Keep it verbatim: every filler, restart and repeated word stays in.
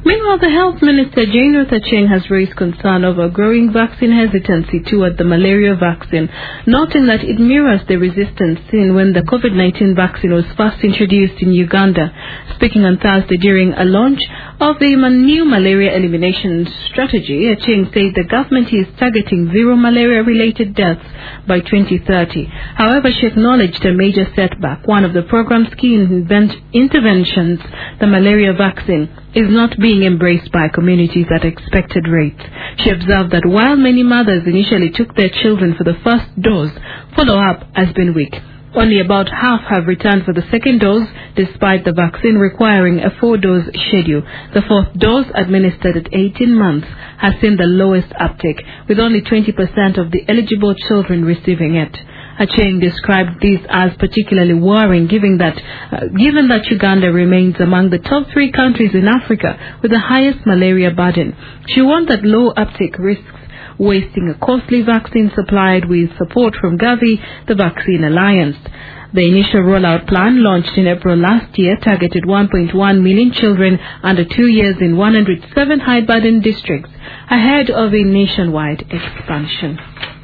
Meanwhile, the Health Minister Jane Ruth Acheng has raised concern over growing vaccine hesitancy toward the malaria vaccine, noting that it mirrors the resistance seen when the COVID nineteen vaccine was first introduced in Uganda. Speaking on Thursday during a launch of the new malaria elimination strategy, Acheng said the government is targeting zero malaria-related deaths by twenty thirty. However, she acknowledged a major setback. One of the program's key invent- interventions, the malaria vaccine, is not being embraced by communities at expected rates. She observed that while many mothers initially took their children for the first dose, follow-up has been weak. Only about half have returned for the second dose, despite the vaccine requiring a four-dose schedule. The fourth dose, administered at eighteen months, has seen the lowest uptake, with only twenty percent of the eligible children receiving it. Acheng described this as particularly worrying, given that, uh, given that Uganda remains among the top three countries in Africa with the highest malaria burden. She warned that low uptake risks wasting a costly vaccine supplied with support from Gavi, the Vaccine Alliance. The initial rollout plan, launched in April last year, targeted one point one million children under two years in one hundred seven high-burden districts, ahead of a nationwide expansion.